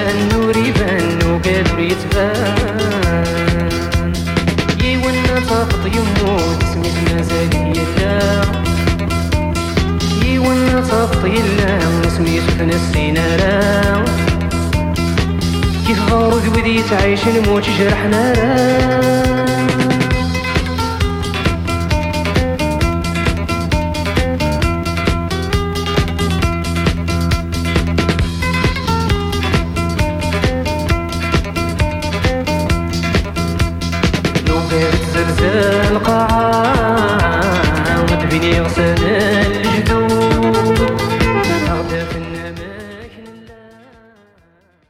النور يبان وقادر يتبان. يولنا تافط يموت سميت مازال يلا، يولنا تافط يلا سميت في نسينا راه. كيف غارو ذوذي تعيش نموت جرحنا راه. زلزال قاع